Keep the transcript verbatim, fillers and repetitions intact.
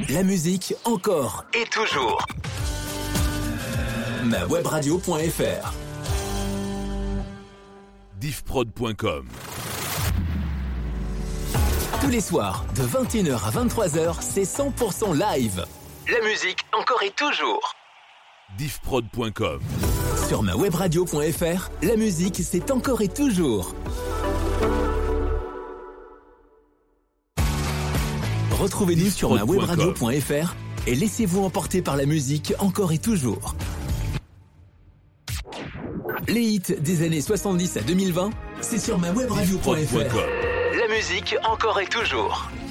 La musique, encore et toujours. ma web radio point f r. diffprod point com. Tous les soirs, de vingt et une heures à vingt-trois heures, c'est cent pour cent live. La musique, encore et toujours. diffprod point com. Sur ma web radio point f r, la musique, c'est encore et toujours. Retrouvez-nous sur ma web radio point f r et laissez-vous emporter par la musique, encore et toujours. Les hits des années soixante-dix à deux mille vingt, c'est sur ma web radio point f r. La musique, encore et toujours.